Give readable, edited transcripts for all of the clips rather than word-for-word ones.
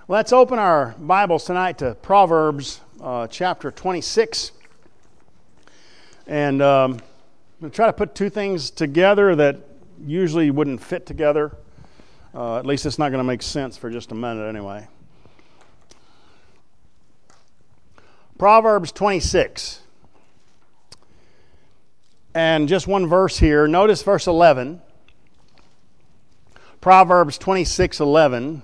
Let's open our Bibles tonight to Proverbs chapter 26. And I'm going to try to put two things together that usually wouldn't fit together. At least it's not going to make sense for just a minute anyway. Proverbs 26. And just one verse here. Notice verse 11. Proverbs 26:11.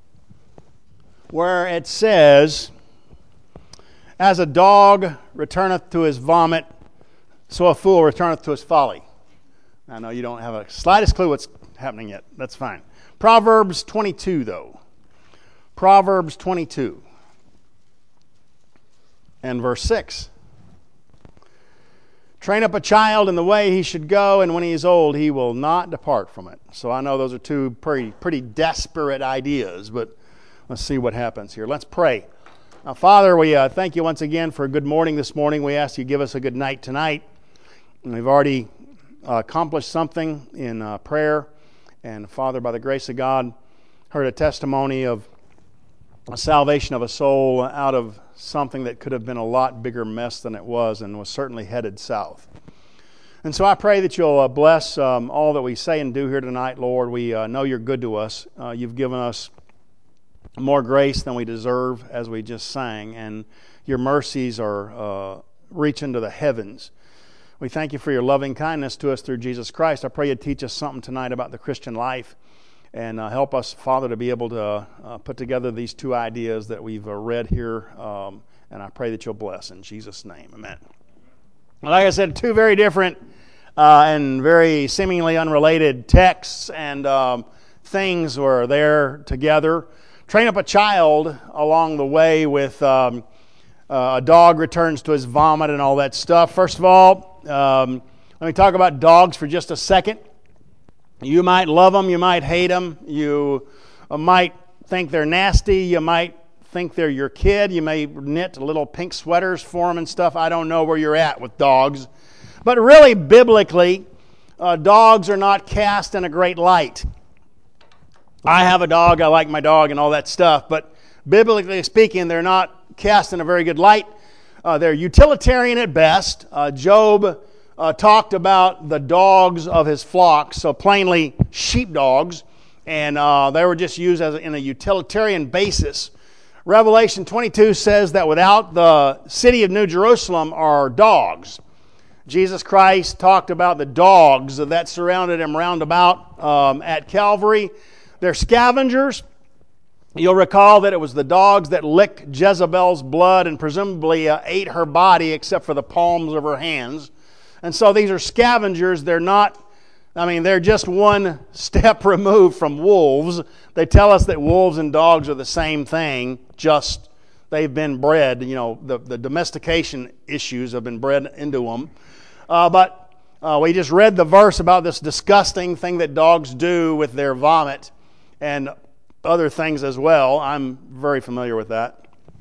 Where it says, "As a dog returneth to his vomit, so a fool returneth to his folly." I know you don't have a slightest clue what's happening yet. That's fine. Proverbs 22, though. Proverbs 22 and verse 6. "Train up a child in the way he should go, and when he is old, he will not depart from it." So I know those are two pretty desperate ideas, but let's see what happens here. Let's pray. Now, Father, we thank you once again for a good morning this morning. We ask you to give us a good night tonight. And we've already accomplished something in prayer. And, Father, by the grace of God, heard a testimony of a salvation of a soul out of something that could have been a lot bigger mess than it was and was certainly headed south. And so I pray that you'll bless all that we say and do here tonight, Lord. We know you're good to us. You've given us more grace than we deserve, as we just sang, and your mercies are reaching to the heavens. We thank you for your loving kindness to us through Jesus Christ. I pray you teach us something tonight about the Christian life and help us, Father, to be able to put together these two ideas that we've read here, and I pray that you'll bless in Jesus' name. Amen. Like I said, two very different and very seemingly unrelated texts and things were there together. Train up a child along the way with a dog returns to his vomit and all that stuff. First of all, let me talk about dogs for just a second. You might love them, you might hate them, you might think they're nasty, you might think they're your kid, you may knit little pink sweaters for them and stuff. I don't know where you're at with dogs. But really, biblically, dogs are not cast in a great light. I have a dog, I like my dog and all that stuff, but biblically speaking, they're not cast in a very good light. They're utilitarian at best. Job talked about the dogs of his flock, so plainly sheepdogs, and they were just used in a utilitarian basis. Revelation 22 says that without the city of New Jerusalem are dogs. Jesus Christ talked about the dogs that surrounded him round about at Calvary. They're scavengers. You'll recall that it was the dogs that licked Jezebel's blood and presumably ate her body except for the palms of her hands. And so these are scavengers. They're just one step removed from wolves. They tell us that wolves and dogs are the same thing, just they've been bred. You know, the domestication issues have been bred into them. But we just read the verse about this disgusting thing that dogs do with their vomit and other things as well. I'm very familiar with that.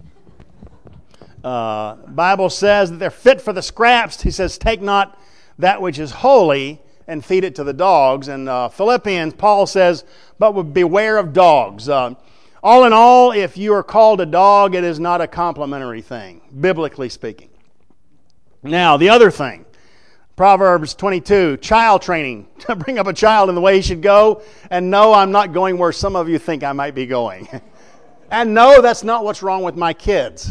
Bible says that they're fit for the scraps. He says, "Take not that which is holy and feed it to the dogs." And Philippians, Paul says, "But beware of dogs." All in all, if you are called a dog, it is not a complimentary thing, biblically speaking. Now, the other thing, Proverbs 22, child training. Bring up a child in the way he should go. And no, I'm not going where some of you think I might be going. And no, that's not what's wrong with my kids.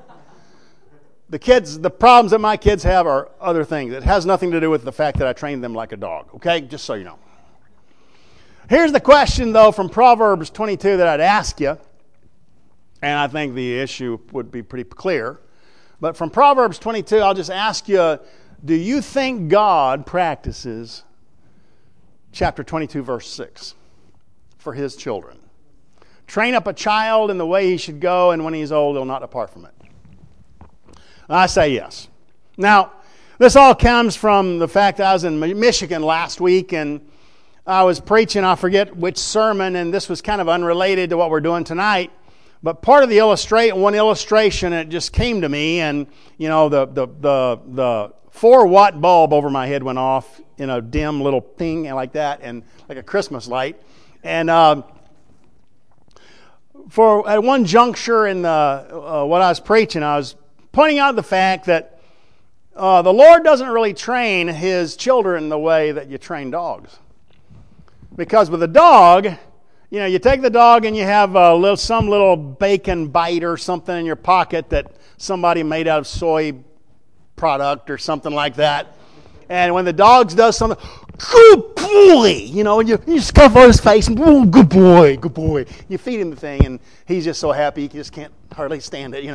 The problems that my kids have are other things. It has nothing to do with the fact that I trained them like a dog. Okay? Just so you know. Here's the question, though, from Proverbs 22 that I'd ask you. And I think the issue would be pretty clear. But from Proverbs 22, I'll just ask you, do you think God practices chapter 22, verse 6 for his children? Train up a child in the way he should go, and when he's old, he'll not depart from it. I say yes. Now, this all comes from the fact that I was in Michigan last week, and I was preaching, I forget which sermon, and this was kind of unrelated to what we're doing tonight. But part of the one illustration, it just came to me, and you know, the 4-watt bulb over my head went off in a dim little ping like that, and like a Christmas light. And at one juncture in what I was preaching, I was pointing out the fact that the Lord doesn't really train His children the way that you train dogs. Because with a dog, you take the dog and you have some little bacon bite or something in your pocket that somebody made out of soy product or something like that. And when the dog does something, good boy, and you scuff on his face, and good boy, good boy. You feed him the thing, and he's just so happy he just can't hardly stand it,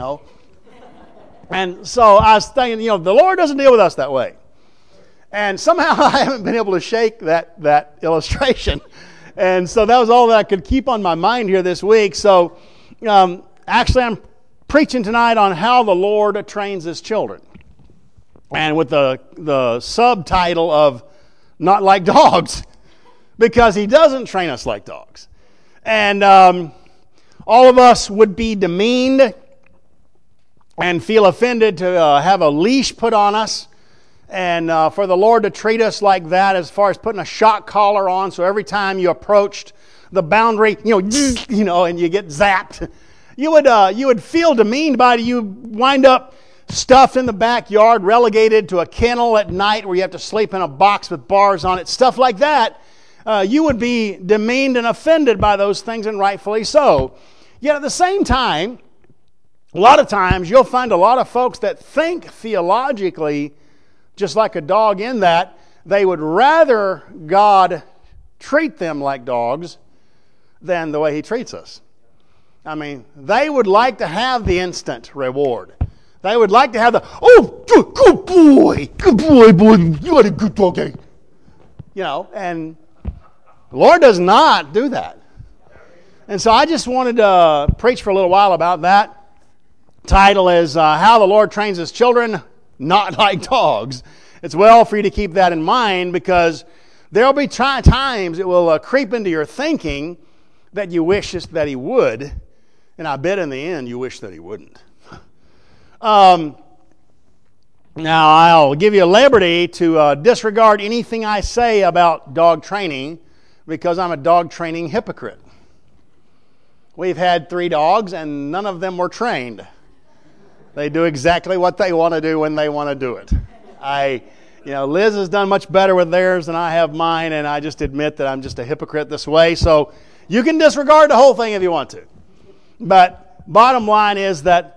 And so I was thinking, the Lord doesn't deal with us that way. And somehow I haven't been able to shake that illustration. And so that was all that I could keep on my mind here this week. So actually I'm preaching tonight on how the Lord trains His children. And with the subtitle of Not Like Dogs. Because He doesn't train us like dogs. And all of us would be demeaned and feel offended to have a leash put on us. And for the Lord to treat us like that, as far as putting a shock collar on, so every time you approached the boundary, and you get zapped, you would feel demeaned by it. You wind up stuffed in the backyard, relegated to a kennel at night where you have to sleep in a box with bars on it, stuff like that. You would be demeaned and offended by those things, and rightfully so. Yet at the same time, a lot of times you'll find a lot of folks that think theologically just like a dog, in that they would rather God treat them like dogs than the way He treats us. I mean, they would like to have the instant reward. They would like to have the, good boy, you are a good dog. And the Lord does not do that. And so I just wanted to preach for a little while about that. Title is How the Lord Trains His Children, Not Like Dogs. It's well for you to keep that in mind, because there will be times it will creep into your thinking that you wish that He would, and I bet in the end you wish that He wouldn't. Now I'll give you a liberty to disregard anything I say about dog training, because I'm a dog training hypocrite. We've had 3 dogs and none of them were trained. They do exactly what they want to do when they want to do it. Liz has done much better with theirs than I have mine, and I just admit that I'm just a hypocrite this way. So you can disregard the whole thing if you want to. But bottom line is that,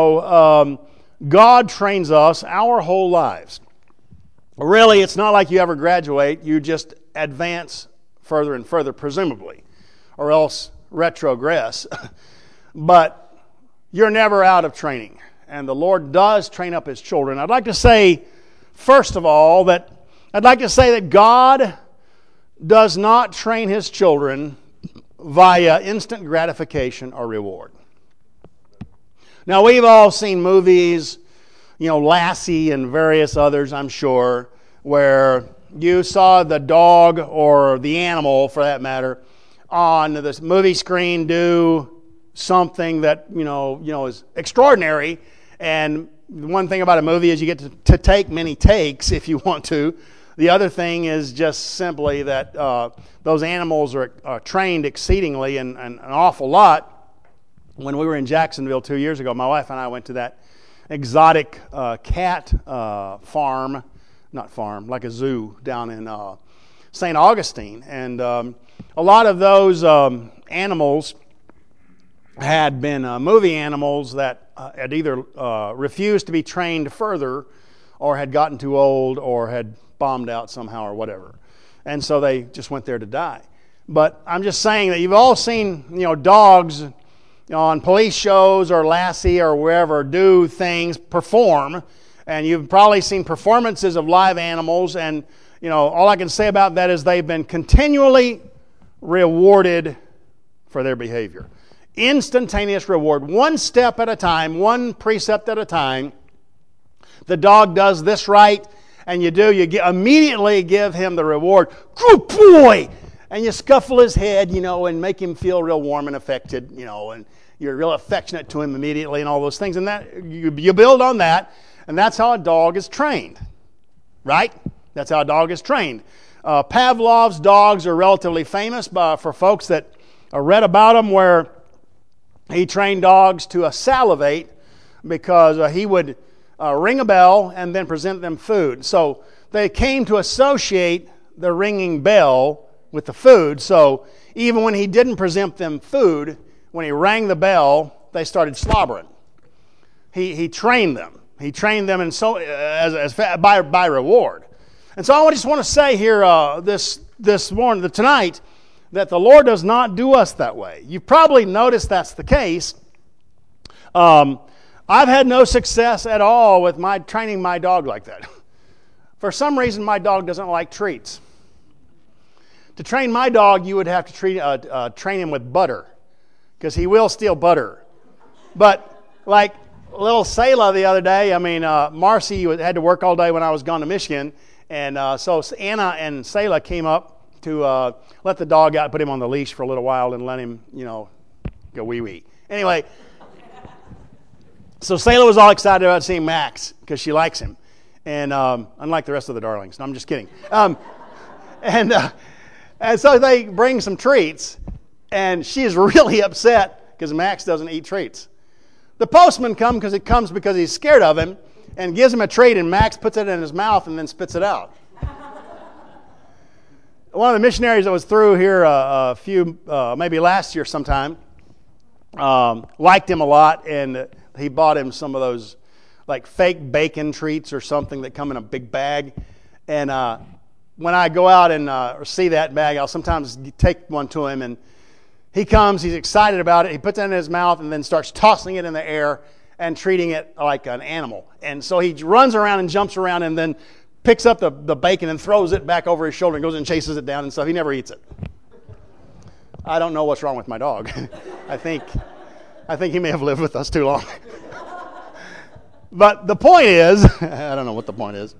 God trains us our whole lives. Really, it's not like you ever graduate. You just advance further and further, presumably, or else retrogress. But you're never out of training. And the Lord does train up His children. I'd like to say, first of all, that God does not train His children via instant gratification or reward. Now, we've all seen movies, Lassie and various others, I'm sure, where you saw the dog or the animal, for that matter, on the movie screen do something that, is extraordinary. And one thing about a movie is you get to take many takes if you want to. The other thing is just simply that those animals are trained exceedingly and an awful lot. When we were in Jacksonville 2 years ago, my wife and I went to that exotic cat like a zoo down in St. Augustine. And a lot of those animals had been movie animals that had either refused to be trained further, or had gotten too old, or had bombed out somehow, or whatever. And so they just went there to die. But I'm just saying that you've all seen, dogs on police shows or Lassie or wherever do things, perform, and you've probably seen performances of live animals, and all I can say about that is they've been continually rewarded for their behavior. Instantaneous reward, one step at a time, one precept at a time. The dog does this right, and you immediately give him the reward. Good boy! And you scuffle his head, and make him feel real warm and affected, and you're real affectionate to him immediately and all those things. And that you build on that, and that's how a dog is trained, right? That's how a dog is trained. Pavlov's dogs are relatively famous for folks that read about them, where he trained dogs to salivate because he would ring a bell and then present them food. So they came to associate the ringing bell with the food. So even when he didn't present them food, when he rang the bell, they started slobbering. He trained them. He trained them, and so by reward. And so I just want to say here this morning, tonight, that the Lord does not do us that way. You've probably noticed that's the case. I've had no success at all with training my dog like that. For some reason, my dog doesn't like treats. To train my dog, you would have to train him with butter, because he will steal butter. But like little Selah the other day, Marcy had to work all day when I was gone to Michigan, and so Anna and Selah came up to let the dog out, put him on the leash for a little while, and let him, go wee-wee. Anyway, so Selah was all excited about seeing Max because she likes him, and unlike the rest of the darlings. No, I'm just kidding. And so they bring some treats, and she is really upset because Max doesn't eat treats. The postman comes because he's scared of him, and gives him a treat, and Max puts it in his mouth and then spits it out. One of the missionaries that was through here maybe last year sometime, liked him a lot, and he bought him some of those like fake bacon treats or something that come in a big bag. And when I go out and see that bag, I'll sometimes take one to him, and he comes, he's excited about it, he puts it in his mouth and then starts tossing it in the air and treating it like an animal. And so he runs around and jumps around and then picks up the bacon and throws it back over his shoulder and goes and chases it down and stuff. He never eats it. I don't know what's wrong with my dog. I think he may have lived with us too long. But the point is, I don't know what the point is.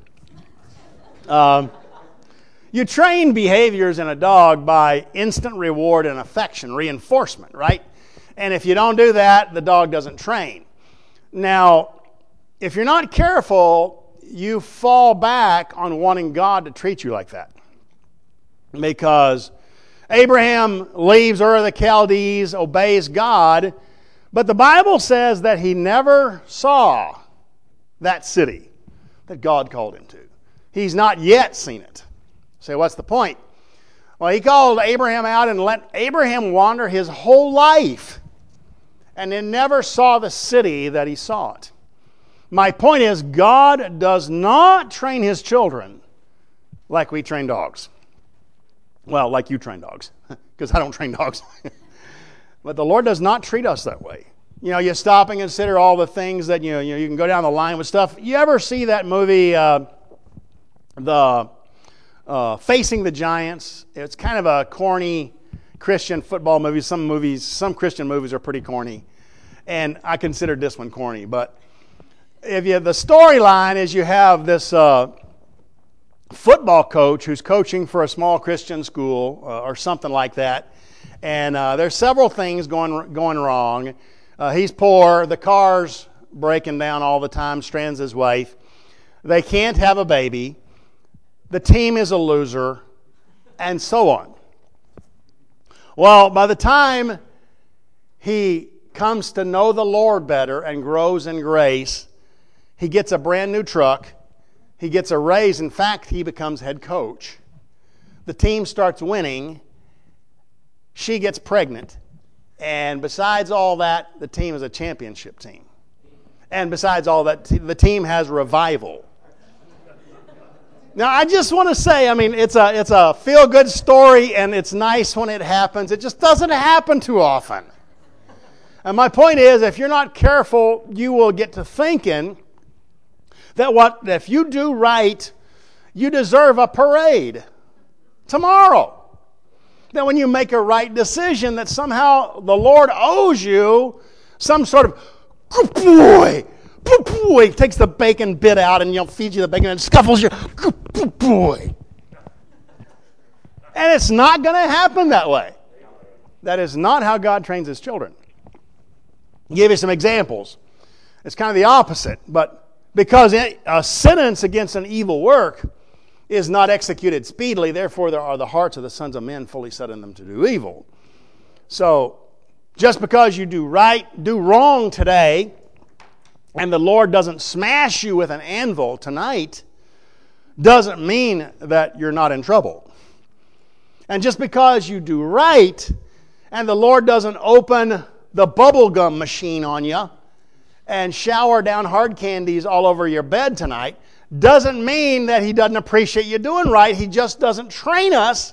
You train behaviors in a dog by instant reward and affection, reinforcement, right? And if you don't do that, the dog doesn't train. Now, if you're not careful, you fall back on wanting God to treat you like that. Because Abraham leaves Ur of the Chaldees, obeys God, but the Bible says that he never saw that city that God called him to. He's not yet seen it. So what's the point? Well, he called Abraham out and let Abraham wander his whole life and then never saw the city that he saw it. My point is, God does not train his children like we train dogs. Well, like you train dogs, because I don't train dogs. But the Lord does not treat us that way. You stop and consider all the things that, you can go down the line with stuff. You ever see that movie, Facing the Giants? It's kind of a corny Christian football movie. Some Christian movies are pretty corny. And I considered this one corny. But the storyline is you have this football coach who's coaching for a small Christian school or something like that. And there's several things going wrong. He's poor. The car's breaking down all the time. Strands his wife. They can't have a baby. The team is a loser. And so on. Well, by the time he comes to know the Lord better and grows in grace, he gets a brand new truck. He gets a raise. In fact, he becomes head coach. The team starts winning. She gets pregnant. And besides all that, the team is a championship team. And besides all that, the team has revival. Now, I just want to say, it's a feel-good story, and it's nice when it happens. It just doesn't happen too often. And my point is, if you're not careful, you will get to thinking that if you do right, you deserve a parade tomorrow. That when you make a right decision, that somehow the Lord owes you some sort of, good boy, he takes the bacon bit out and feeds you the bacon and scuffles you, good boy. And it's not going to happen that way. That is not how God trains his children. I'll give you some examples. It's kind of the opposite, but because a sentence against an evil work is not executed speedily, therefore there are the hearts of the sons of men fully set in them to do evil. So Just because you do wrong today, and the Lord doesn't smash you with an anvil tonight, doesn't mean that you're not in trouble. And just because you do right, and the Lord doesn't open the bubblegum machine on you and shower down hard candies all over your bed tonight, doesn't mean that He doesn't appreciate you doing right. He just doesn't train us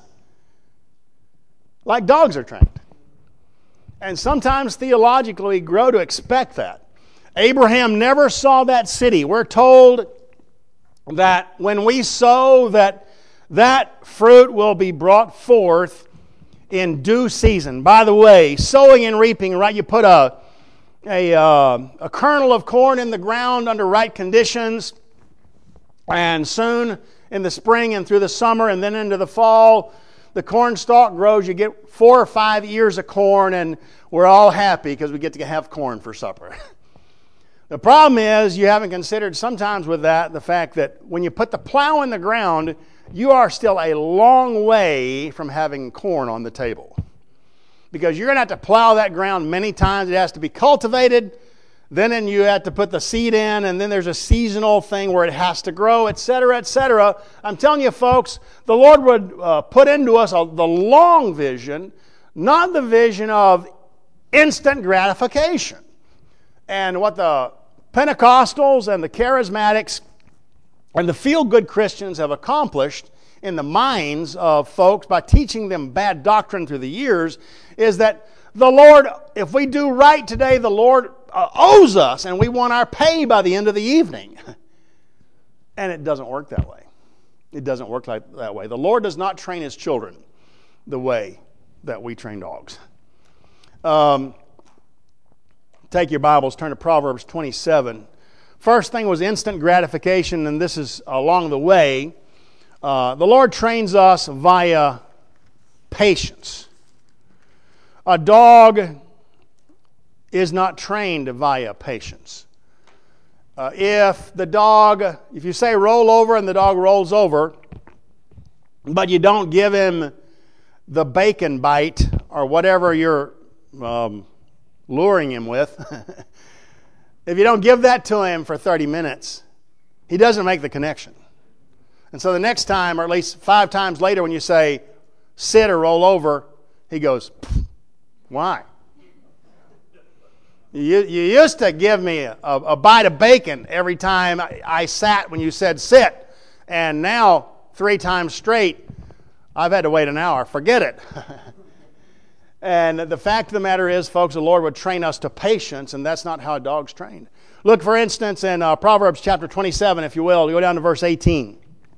like dogs are trained. And sometimes theologically we grow to expect that. Abraham never saw that city. We're told that when we sow, that fruit will be brought forth in due season. By the way, sowing and reaping, right? You put a kernel of corn in the ground under right conditions, and soon in the spring and through the summer and then into the fall, the corn stalk grows. You get 4 or 5 ears of corn, and we're all happy because we get to have corn for supper. The problem is you haven't considered sometimes with that the fact that when you put the plow in the ground, you are still a long way from having corn on the table. Because you're going to have to plow that ground many times. It has to be cultivated. Then you have to put the seed in, and then there's a seasonal thing where it has to grow, etc., etc. I'm telling you, folks, the Lord would put into us the long vision, not the vision of instant gratification. And what the Pentecostals and the Charismatics and the feel-good Christians have accomplished in the minds of folks by teaching them bad doctrine through the years is that the Lord, if we do right today, the Lord owes us, and we want our pay by the end of the evening. And it doesn't work that way. It doesn't work that way. The Lord does not train His children the way that we train dogs. Take your Bibles, turn to Proverbs 27. First thing was instant gratification, and this is along the way. The Lord trains us via patience. A dog is not trained via patience. If you say roll over and the dog rolls over, but you don't give him the bacon bite or whatever you're luring him with, if you don't give that to him for 30 minutes, he doesn't make the connection. And so the next time, or at least 5 times later when you say sit or roll over, he goes, why? You used to give me a bite of bacon every time I sat when you said sit. And now, 3 times straight, I've had to wait an hour. Forget it. And the fact of the matter is, folks, the Lord would train us to patience, and that's not how a dog's trained. Look, for instance, in Proverbs chapter 27, if you will. Go down to verse 18.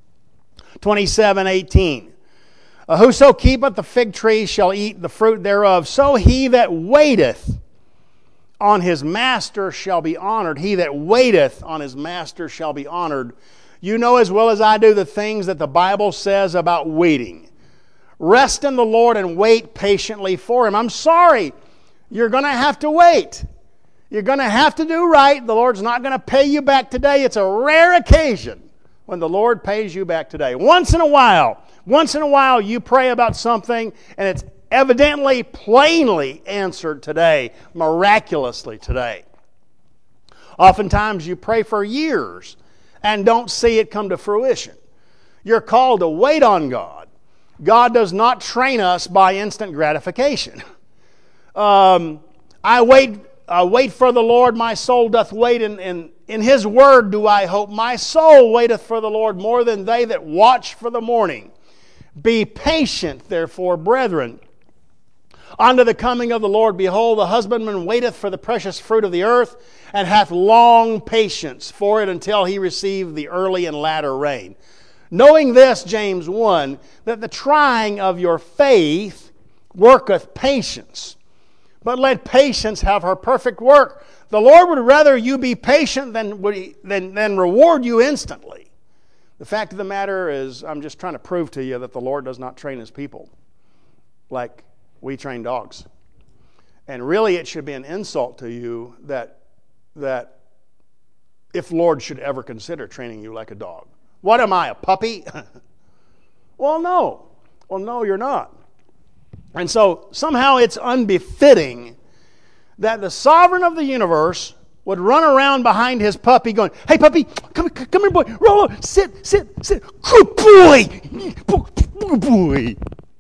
27:18. Whoso keepeth the fig tree shall eat the fruit thereof. So he that waiteth on his master shall be honored. He that waiteth on his master shall be honored. You know as well as I do the things that the Bible says about waiting. Rest in the Lord and wait patiently for Him. I'm sorry, you're going to have to wait. You're going to have to do right. The Lord's not going to pay you back today. It's a rare occasion when the Lord pays you back today. Once in a while you pray about something and it's evidently, plainly answered today, miraculously today. Oftentimes you pray for years and don't see it come to fruition. You're called to wait on God. God does not train us by instant gratification. I wait for the Lord, my soul doth wait, in His word do I hope. My soul waiteth for the Lord more than they that watch for the morning. Be patient, therefore, brethren, unto the coming of the Lord. Behold, the husbandman waiteth for the precious fruit of the earth, and hath long patience for it until he receive the early and latter rain. Knowing this, James 1, that the trying of your faith worketh patience. But let patience have her perfect work. The Lord would rather you be patient than reward you instantly. The fact of the matter is, I'm just trying to prove to you that the Lord does not train His people like we train dogs. And really it should be an insult to you that if Lord should ever consider training you like a dog. What am I, a puppy? Well, no, you're not. And so somehow it's unbefitting that the sovereign of the universe would run around behind his puppy going, "Hey puppy, come here boy, roll over, sit. Good boy.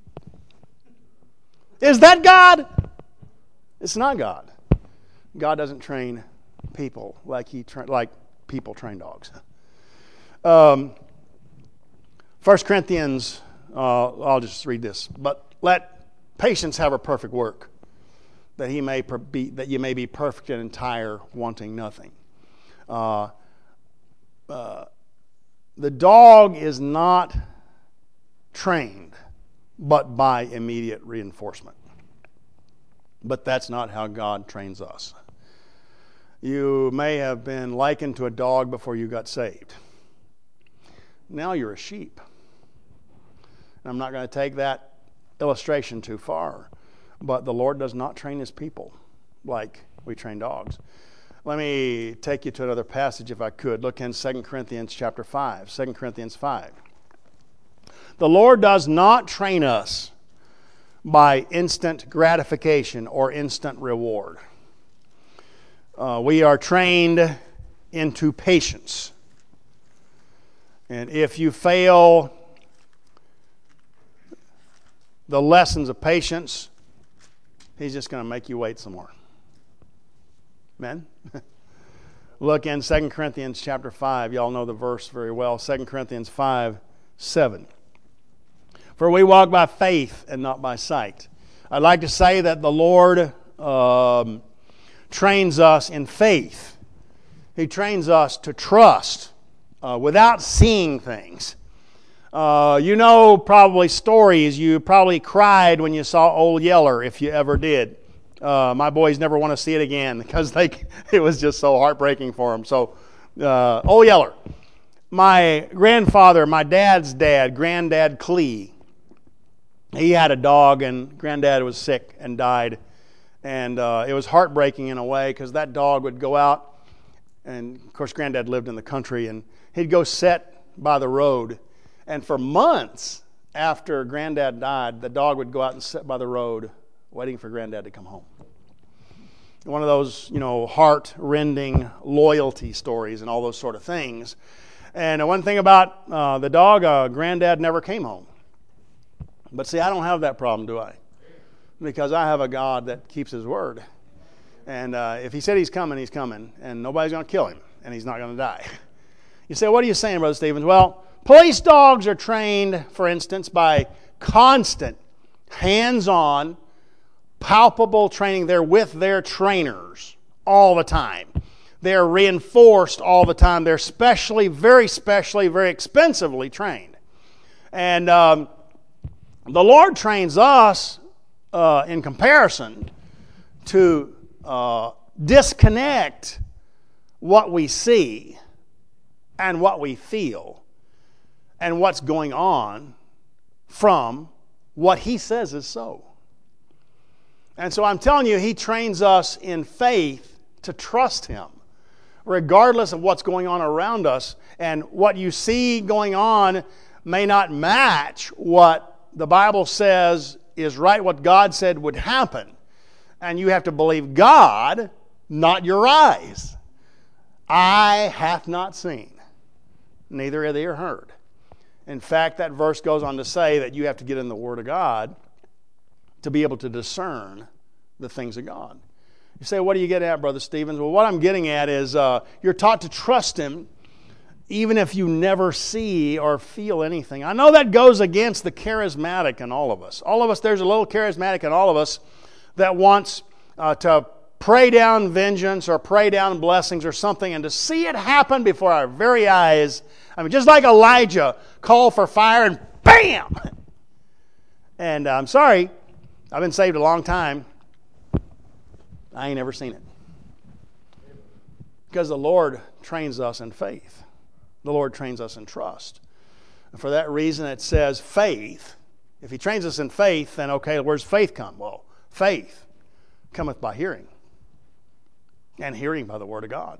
Is that God? It's not God. God doesn't train people like people train dogs. 1 Corinthians, I'll just read this. But let patience have a perfect work, that you may be perfect and entire, wanting nothing. The dog is not trained, but by immediate reinforcement. But that's not how God trains us. You may have been likened to a dog before you got saved. Now you're a sheep. And I'm not going to take that illustration too far, but the Lord does not train His people like we train dogs. Let me take you to another passage if I could. Look in 2 Corinthians chapter 5. 2 Corinthians 5. The Lord does not train us by instant gratification or instant reward. We are trained into patience. And if you fail the lessons of patience, He's just going to make you wait some more. Amen? Look in 2 Corinthians chapter 5. Y'all know the verse very well. 2 Corinthians 5:7. For we walk by faith and not by sight. I'd like to say that the Lord trains us in faith. He trains us to trust without seeing things. You know probably stories. You probably cried when you saw Old Yeller, if you ever did. My boys never want to see it again because it was just so heartbreaking for them. So, Old Yeller. My grandfather, my dad's dad, Granddad Clee, he had a dog, and Granddad was sick and died. And it was heartbreaking in a way because that dog would go out, and of course Granddad lived in the country, and he'd go sit by the road. And for months after Granddad died, the dog would go out and sit by the road waiting for Granddad to come home. One of those, heart-rending loyalty stories and all those sort of things. And one thing about the dog, Granddad never came home. But see, I don't have that problem, do I? Because I have a God that keeps His word. And if He said He's coming, He's coming. And nobody's going to kill Him. And He's not going to die. You say, what are you saying, Brother Stevens? Well, police dogs are trained, for instance, by constant, hands-on, palpable training. They're with their trainers all the time. They're reinforced all the time. They're very expensively trained. And the Lord trains us in comparison to disconnect what we see and what we feel and what's going on from what He says is so. And so I'm telling you, He trains us in faith to trust Him, regardless of what's going on around us. And what you see going on may not match what the Bible says is right, what God said would happen. And you have to believe God, not your eyes. Eye hath not seen, neither hath ear heard. In fact, that verse goes on to say that you have to get in the Word of God to be able to discern the things of God. You say, what are you getting at, Brother Stevens? Well, what I'm getting at is you're taught to trust Him even if you never see or feel anything. I know that goes against the charismatic in all of us. All of us, there's a little charismatic in all of us that wants to pray down vengeance or pray down blessings or something, and to see it happen before our very eyes. I mean, just like Elijah called for fire and bam! And I'm sorry, I've been saved a long time. I ain't ever seen it. Because the Lord trains us in faith. The Lord trains us in trust. And for that reason it says faith. If He trains us in faith, then okay, where's faith come? Well, faith cometh by hearing. And hearing by the Word of God.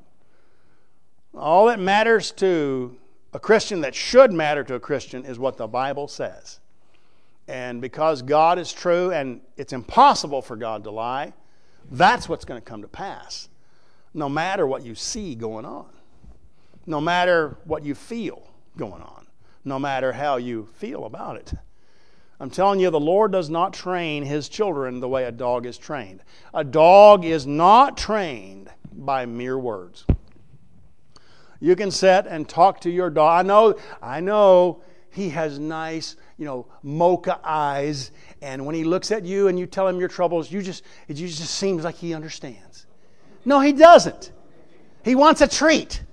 All that matters to a Christian, that should matter to a Christian, is what the Bible says. And because God is true, and it's impossible for God to lie, That's what's going to come to pass, no matter what you see going on, no matter what you feel going on, no matter how you feel about it. I'm telling you, the Lord does not train His children the way a dog is trained. A dog is not trained by mere words. You can sit and talk to your dog. I know he has nice, mocha eyes, and when he looks at you and you tell him your troubles, it just seems like he understands. No, he doesn't. He wants a treat.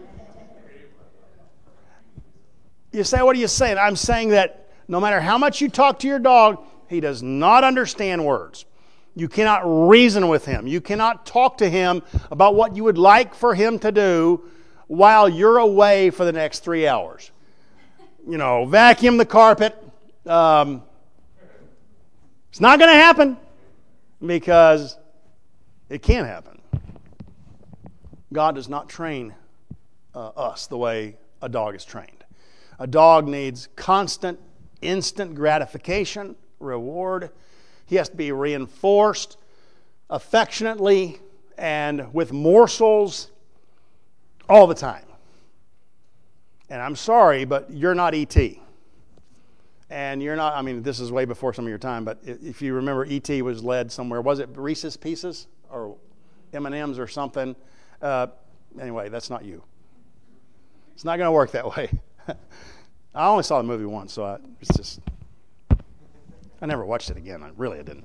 You say, what are you saying? I'm saying that no matter how much you talk to your dog, he does not understand words. You cannot reason with him. You cannot talk to him about what you would like for him to do while you're away for the next 3 hours. Vacuum the carpet. It's not going to happen because it can't happen. God does not train us the way a dog is trained. A dog needs constant, instant gratification, reward. He has to be reinforced affectionately and with morsels all the time. And I'm sorry, but you're not E.T. And you're not, this is way before some of your time, but if you remember, E.T. was led somewhere. Was it Reese's Pieces or M&M's or something? Anyway, that's not you. It's not going to work that way. I only saw the movie once, so I never watched it again. I didn't.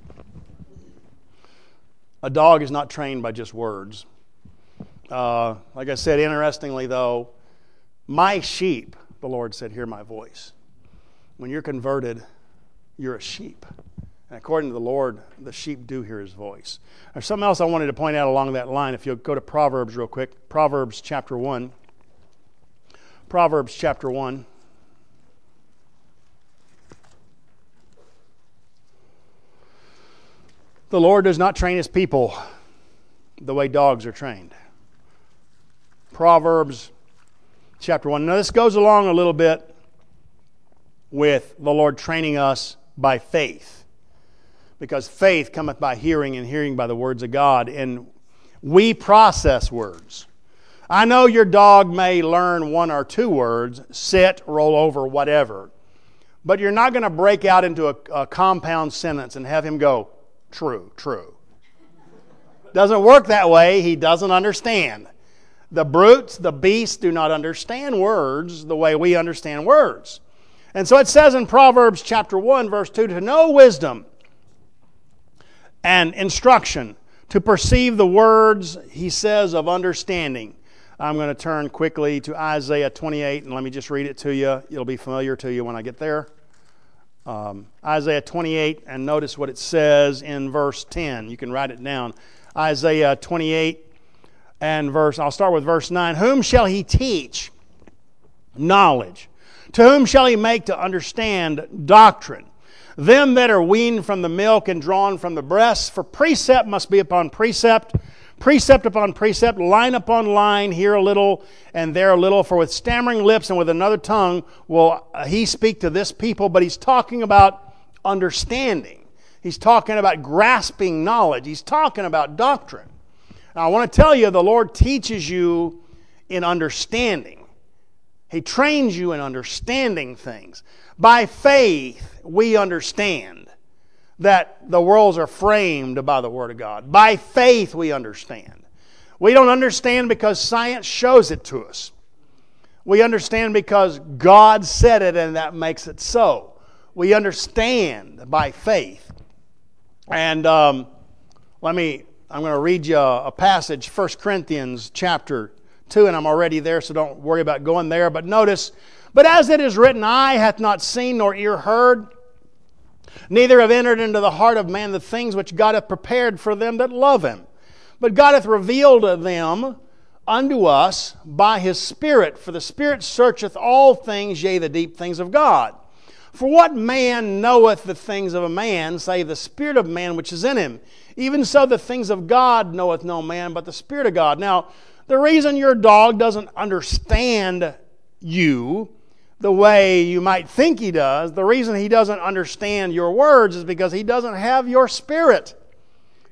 A dog is not trained by just words. Like I said, interestingly though, my sheep, the Lord said, hear my voice. When you're converted, you're a sheep. And according to the Lord, the sheep do hear His voice. There's something else I wanted to point out along that line. If you'll go to Proverbs real quick. Proverbs chapter 1. Proverbs chapter 1. The Lord does not train His people the way dogs are trained. Proverbs chapter 1. Now this goes along a little bit with the Lord training us by faith. Because faith cometh by hearing, and hearing by the words of God. And we process words. I know your dog may learn 1 or 2 words, sit, roll over, whatever. But you're not going to break out into a compound sentence and have him go, true, true. Doesn't work that way. He doesn't understand. The brutes, the beasts, do not understand words the way we understand words. And so it says in Proverbs chapter 1, verse 2, to know wisdom and instruction, to perceive the words, he says, of understanding. I'm going to turn quickly to Isaiah 28, and let me just read it to you. It'll be familiar to you when I get there. Isaiah 28, and notice what it says in verse 10. You can write it down. Isaiah 28 and I'll start with verse 9. Whom shall He teach knowledge? To whom shall He make to understand doctrine? Them that are weaned from the milk and drawn from the breast. For precept must be upon precept, precept upon precept, line upon line, here a little and there a little. For with stammering lips and with another tongue will He speak to this people. But He's talking about understanding. He's talking about grasping knowledge. He's talking about doctrine. Now, I want to tell you, the Lord teaches you in understanding. He trains you in understanding things. By faith, we understand that the worlds are framed by the Word of God. By faith, we understand. We don't understand because science shows it to us. We understand because God said it and that makes it so. We understand by faith. And I'm going to read you a passage, 1 Corinthians chapter 2, and I'm already there, so don't worry about going there. But notice, but as it is written, eye hath not seen nor ear heard, neither have entered into the heart of man the things which God hath prepared for them that love Him. But God hath revealed them unto us by His Spirit. For the Spirit searcheth all things, yea, the deep things of God. For what man knoweth the things of a man, save the spirit of man which is in him? Even so the things of God knoweth no man, but the Spirit of God. Now, the reason your dog doesn't understand you the way you might think he does, the reason he doesn't understand your words is because he doesn't have your spirit.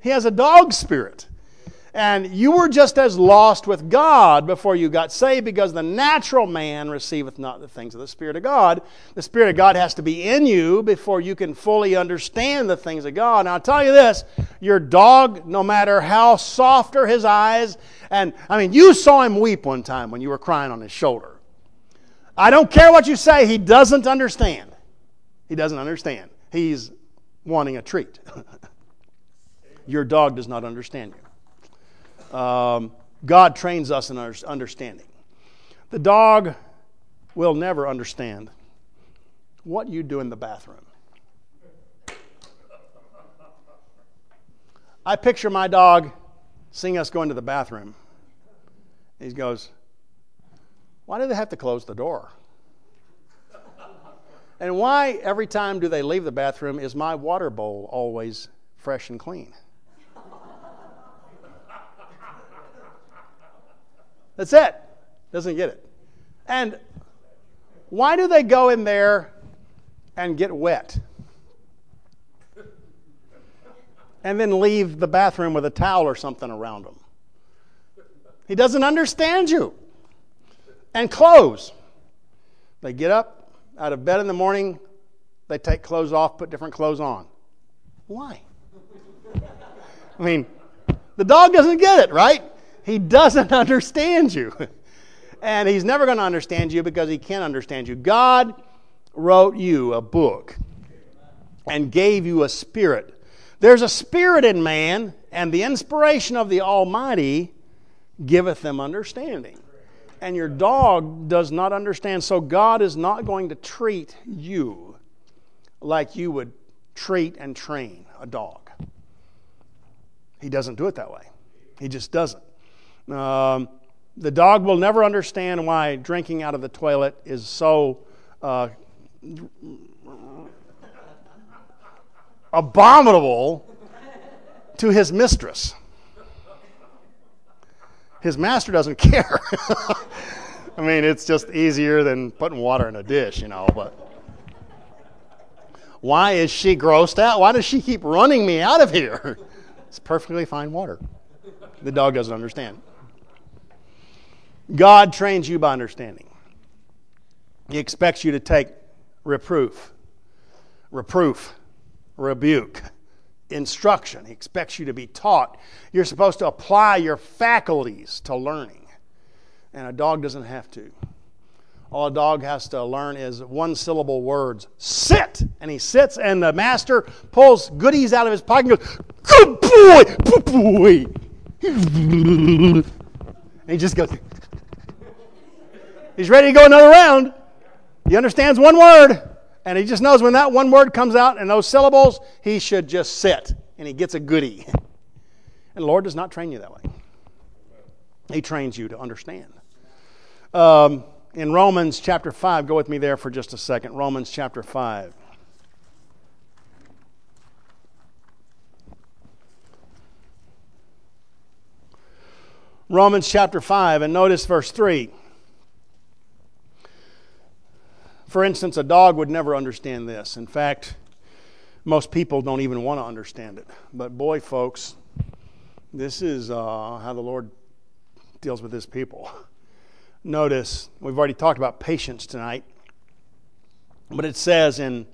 He has a dog spirit. And you were just as lost with God before you got saved, because the natural man receiveth not the things of the Spirit of God. The Spirit of God has to be in you before you can fully understand the things of God. Now I'll tell you this, your dog, no matter how soft are his eyes, and you saw him weep one time when you were crying on his shoulder. I don't care what you say, he doesn't understand. He doesn't understand. He's wanting a treat. Your dog does not understand you. God trains us in our understanding. The dog will never understand what you do in the bathroom. I picture my dog seeing us go into the bathroom. He goes, why do they have to close the door? And why every time do they leave the bathroom is my water bowl always fresh and clean? That's it. Doesn't get it. And why do they go in there and get wet? And then leave the bathroom with a towel or something around them? He doesn't understand you. And clothes. They get up out of bed in the morning, they take clothes off, put different clothes on. Why? The dog doesn't get it, right? He doesn't understand you. And he's never going to understand you because he can't understand you. God wrote you a book and gave you a spirit. There's a spirit in man, and the inspiration of the Almighty giveth them understanding. And your dog does not understand. So God is not going to treat you like you would treat and train a dog. He doesn't do it that way. He just doesn't. The dog will never understand why drinking out of the toilet is so abominable to his mistress. His master doesn't care. It's just easier than putting water in a dish, but why is she grossed out? Why does she keep running me out of here? It's perfectly fine water. The dog doesn't understand. God trains you by understanding. He expects you to take reproof, rebuke, instruction. He expects you to be taught. You're supposed to apply your faculties to learning. And a dog doesn't have to. All a dog has to learn is one-syllable words. Sit! And he sits, and the master pulls goodies out of his pocket and goes, good boy! Good boy! And he just goes... He's ready to go another round. He understands one word, and he just knows when that one word comes out and those syllables, he should just sit, and he gets a goodie. And the Lord does not train you that way. He trains you to understand. In Romans chapter 5, go with me there for just a second. Romans chapter 5. Romans chapter 5, and notice verse 3. For instance, a dog would never understand this. In fact, most people don't even want to understand it. But boy, folks, this is how the Lord deals with His people. Notice, we've already talked about patience tonight. But it says in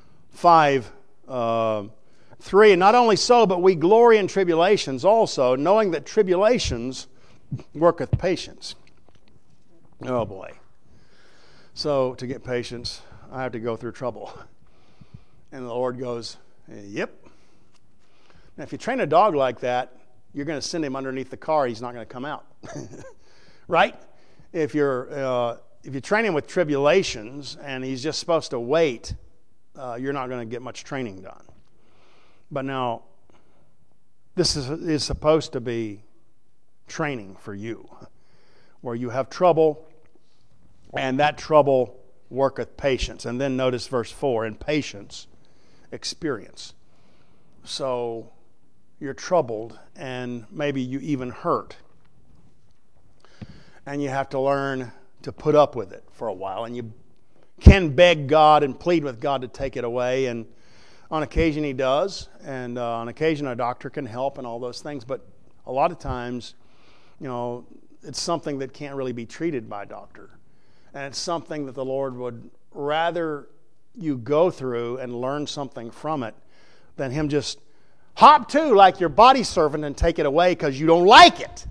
5:3, and not only so, but we glory in tribulations also, knowing that tribulations worketh patience. Oh boy. So to get patience, I have to go through trouble. And the Lord goes, yep. Now if you train a dog like that, you're going to send him underneath the car, he's not going to come out. Right? If you train him with tribulations and he's just supposed to wait, you're not going to get much training done. But now, this is supposed to be training for you, where you have trouble, and that trouble worketh patience. And then notice verse 4, in patience, experience. So you're troubled, and maybe you even hurt. And you have to learn to put up with it for a while. And you can beg God and plead with God to take it away. And On occasion he does, and on occasion a doctor can help and all those things, but a lot of times, it's something that can't really be treated by a doctor. And it's something that the Lord would rather you go through and learn something from it than Him just hop to like your body servant and take it away because you don't like it.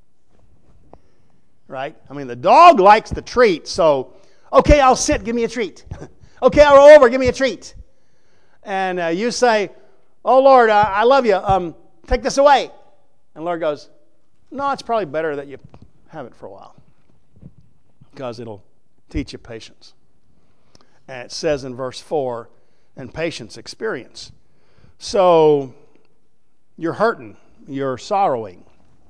Right? I mean, the dog likes the treat, so, okay, I'll sit, give me a treat. Okay, I'll roll over, give me a treat. And you say, oh, Lord, I love you. Take this away. And the Lord goes, no, it's probably better that you have it for a while because it'll teach you patience. And it says in verse 4, and patience experience. So you're hurting, you're sorrowing,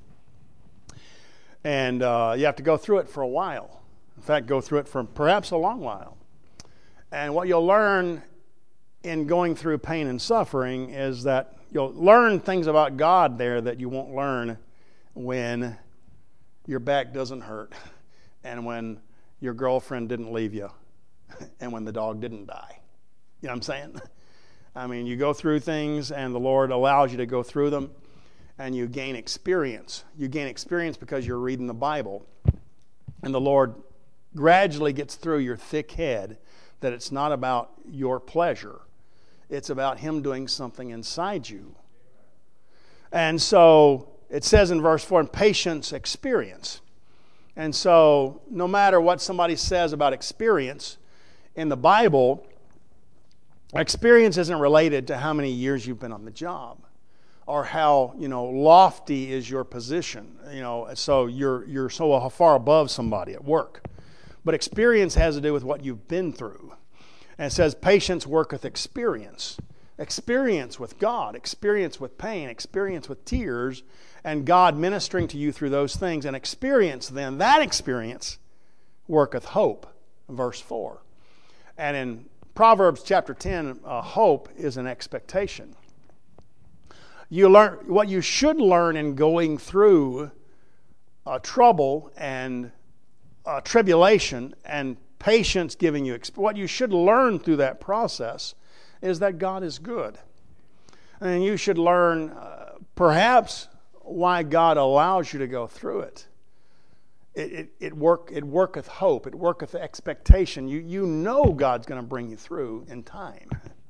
and you have to go through it for a while. In fact, go through it for perhaps a long while. And what you'll learn in going through pain and suffering is that you'll learn things about God there that you won't learn when your back doesn't hurt and when your girlfriend didn't leave you and when the dog didn't die. You know what I'm saying? I mean, you go through things and the Lord allows you to go through them and you gain experience. You gain experience because you're reading the Bible, and the Lord gradually gets through your thick head that it's not about your pleasure. It's about Him doing something inside you. And so it says in verse 4, and patience experience. And so no matter what somebody says about experience, in the Bible, experience isn't related to how many years you've been on the job or how, lofty is your position. So you're so far above somebody at work. But experience has to do with what you've been through. And it says, patience worketh experience. Experience with God, experience with pain, experience with tears, and God ministering to you through those things. And experience then, that experience worketh hope, verse 4. And in Proverbs chapter 10, hope is an expectation. You learn what you should learn in going through trouble and tribulation and patience giving you what you should learn through that process is that God is good. And you should learn perhaps why God allows you to go through it. It worketh hope. It worketh expectation. You know God's going to bring you through in time.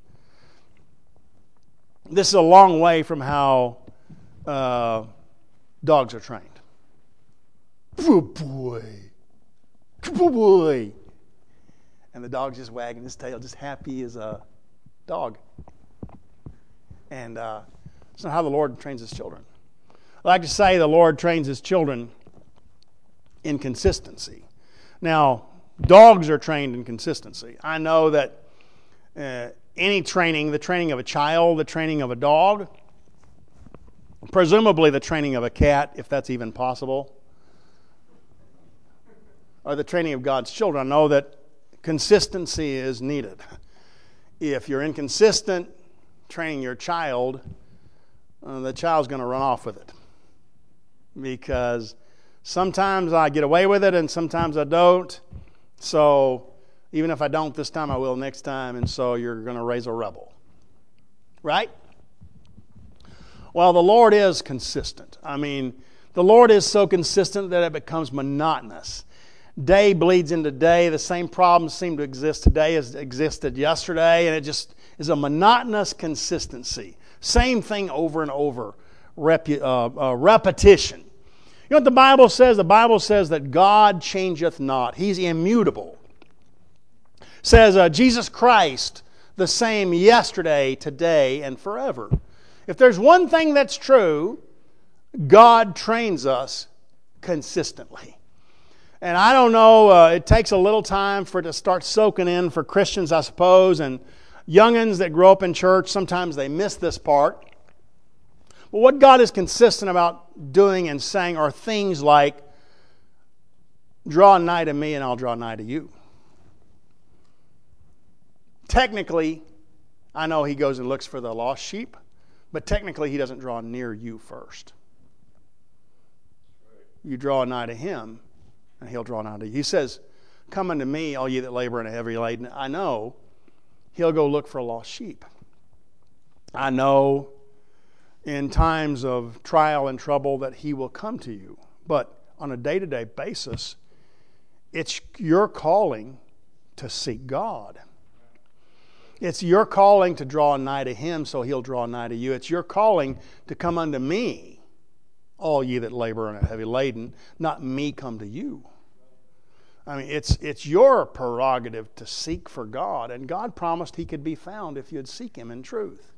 This is a long way from how dogs are trained. Good boy. Good boy. And the dog's just wagging his tail, just happy as a dog. And it's not how the Lord trains His children. I like to say the Lord trains His children in consistency. Now, dogs are trained in consistency. I know that any training, the training of a child, the training of a dog, presumably the training of a cat, if that's even possible, or the training of God's children, I know that consistency is needed. If you're inconsistent training your child, the child's going to run off with it. Because sometimes I get away with it and sometimes I don't. So even if I don't this time, I will next time. And so you're going to raise a rebel. Right? Well, the Lord is consistent. I mean, the Lord is so consistent that it becomes monotonous. Day bleeds into day. The same problems seem to exist today as existed yesterday, and it just is a monotonous consistency. Same thing over and over. Repetition. You know what the Bible says? The Bible says that God changeth not. He's immutable. It says Jesus Christ, the same yesterday, today, and forever. If there's one thing that's true, God trains us consistently. And I don't know, it takes a little time for it to start soaking in for Christians, I suppose, and youngins that grow up in church, sometimes they miss this part. But what God is consistent about doing and saying are things like, draw nigh to me and I'll draw nigh to you. Technically, I know He goes and looks for the lost sheep, but technically He doesn't draw near you first. You draw nigh to Him, and He'll draw nigh to you. He says, come unto me, all ye that labor and are heavy laden. I know He'll go look for a lost sheep. I know in times of trial and trouble that He will come to you. But on a day-to-day basis, it's your calling to seek God. It's your calling to draw nigh to Him so He'll draw nigh to you. It's your calling to come unto me, all ye that labor and are heavy laden, not me come to you. I mean, it's your prerogative to seek for God, and God promised He could be found if you'd seek Him in truth.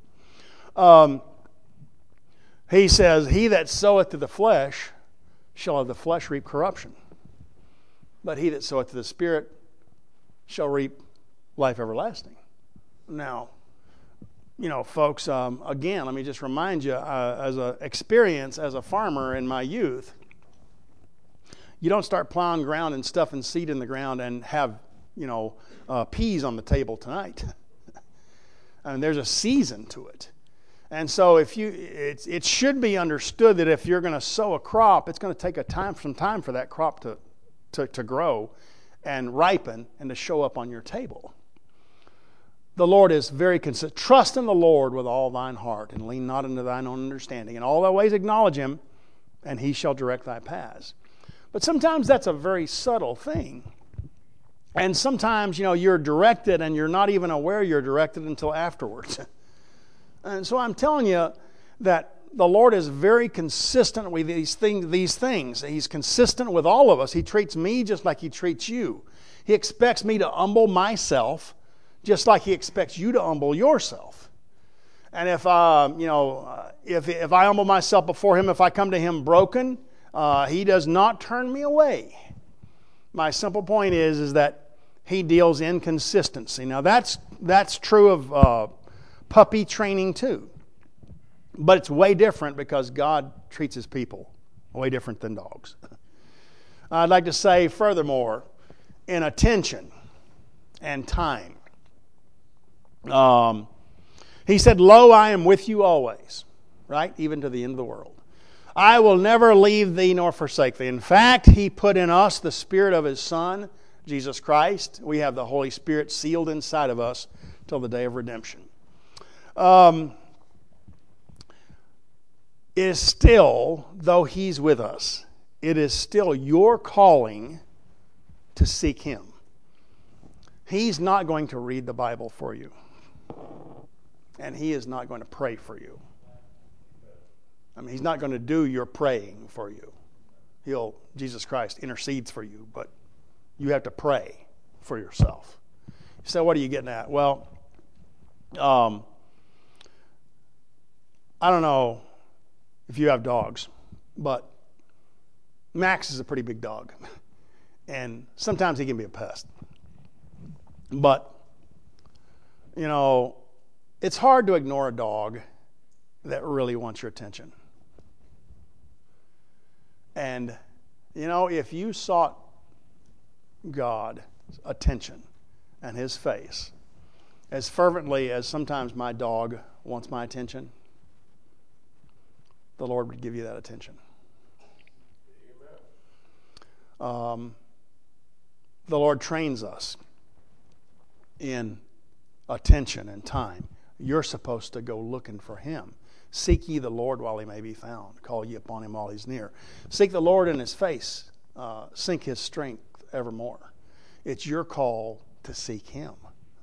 He says, he that soweth to the flesh shall of the flesh reap corruption, but he that soweth to the Spirit shall reap life everlasting. Now, folks, again, let me just remind you, as an experience as a farmer in my youth, you don't start plowing ground and stuffing seed in the ground and have, peas on the table tonight. I mean, there's a season to it. And so it should be understood that if you're going to sow a crop, it's going to take some time for that crop to grow and ripen and to show up on your table. The Lord is very consistent. Trust in the Lord with all thine heart, and lean not into thine own understanding. In all thy ways acknowledge Him, and He shall direct thy paths. But sometimes that's a very subtle thing. And sometimes, you're directed and you're not even aware you're directed until afterwards. And so I'm telling you that the Lord is very consistent with these things. He's consistent with all of us. He treats me just like He treats you. He expects me to humble myself just like He expects you to humble yourself. And if I humble myself before Him, if I come to Him broken, He does not turn me away. My simple point is that He deals in consistency. Now that's true of puppy training too. But it's way different because God treats His people way different than dogs. I'd like to say furthermore, in attention and time. He said, "Lo, I am with you always," right? Even to the end of the world. "I will never leave thee nor forsake thee." In fact, He put in us the Spirit of His Son, Jesus Christ. We have the Holy Spirit sealed inside of us till the day of redemption. It is still, though He's with us, it is still your calling to seek Him. He's not going to read the Bible for you. And He is not going to pray for you. I mean, He's not going to do your praying for you. Jesus Christ intercedes for you, but you have to pray for yourself. So what are you getting at? Well, I don't know if you have dogs, but Max is a pretty big dog. And sometimes he can be a pest. But, it's hard to ignore a dog that really wants your attention. And, if you sought God's attention and His face as fervently as sometimes my dog wants my attention, the Lord would give you that attention. The Lord trains us in attention and time. You're supposed to go looking for Him. Seek ye the Lord while He may be found. Call ye upon Him while He's near. Seek the Lord in His face. Seek His strength evermore. It's your call to seek Him.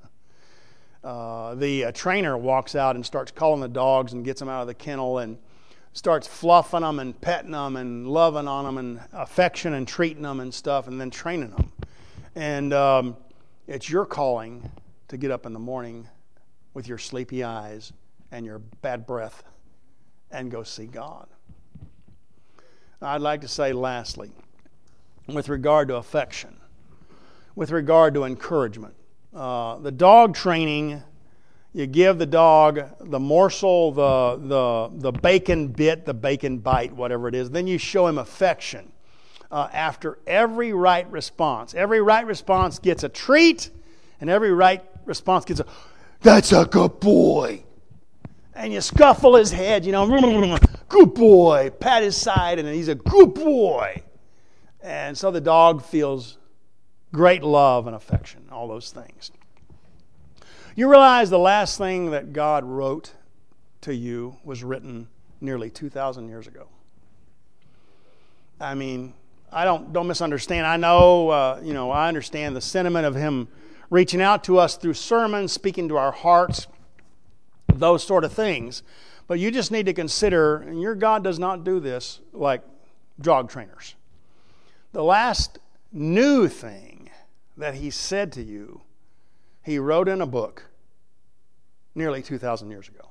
The trainer walks out and starts calling the dogs and gets them out of the kennel and starts fluffing them and petting them and loving on them and affection and treating them and stuff and then training them. And it's your calling to get up in the morning with your sleepy eyes and your bad breath and go see God. I'd like to say lastly, with regard to affection, with regard to encouragement, the dog training, you give the dog the morsel, the bacon bit, the bacon bite, whatever it is. Then you show him affection after every right response. Every right response gets a treat, and every right response gets "That's a good boy." And you scuffle his head, "Good boy." Pat his side, and he's a good boy. And so the dog feels great love and affection, all those things. You realize the last thing that God wrote to you was written nearly 2,000 years ago. I mean, don't misunderstand. I know, I understand the sentiment of him reaching out to us through sermons, speaking to our hearts, those sort of things. But you just need to consider, and your God does not do this like dog trainers. The last new thing that he said to you, he wrote in a book nearly 2,000 years ago.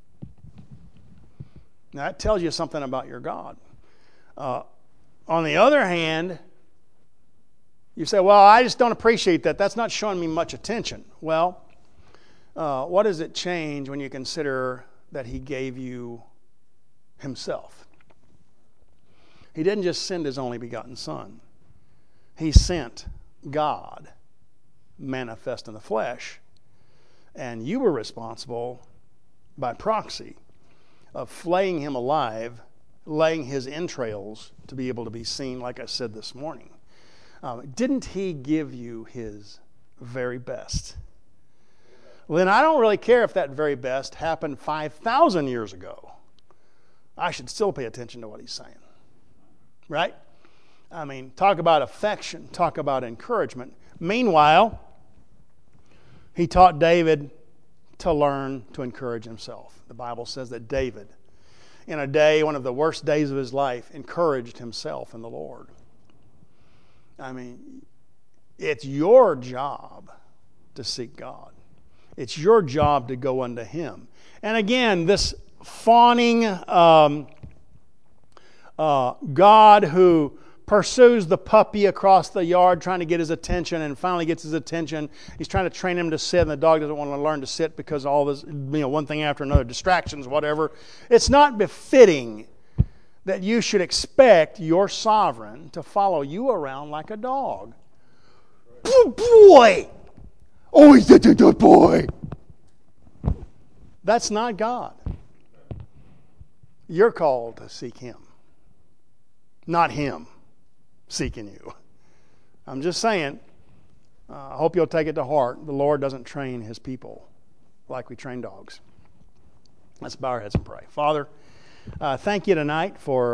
Now, that tells you something about your God. On the other hand, you say, well, I just don't appreciate that. That's not showing me much attention. Well, what does it change when you consider that he gave you himself? He didn't just send his only begotten Son. He sent God manifest in the flesh. And you were responsible by proxy of flaying him alive, laying his entrails to be able to be seen, like I said this morning. Didn't he give you his very best? Well, then I don't really care if that very best happened 5,000 years ago. I should still pay attention to what he's saying. Right? I mean, talk about affection, talk about encouragement. Meanwhile, he taught David to learn to encourage himself. The Bible says that David, in a day, one of the worst days of his life, encouraged himself in the Lord. I mean, it's your job to seek God. It's your job to go unto him. And again, this fawning God who pursues the puppy across the yard trying to get his attention, and finally gets his attention. He's trying to train him to sit, and the dog doesn't want to learn to sit because all this, one thing after another, distractions, whatever. It's not befitting that you should expect your sovereign to follow you around like a dog. Good boy! Oh, he's such a good boy! That's not God. You're called to seek him, not him seeking you. I'm just saying, I hope you'll take it to heart. The Lord doesn't train his people like we train dogs. Let's bow our heads and pray. Father, thank you tonight for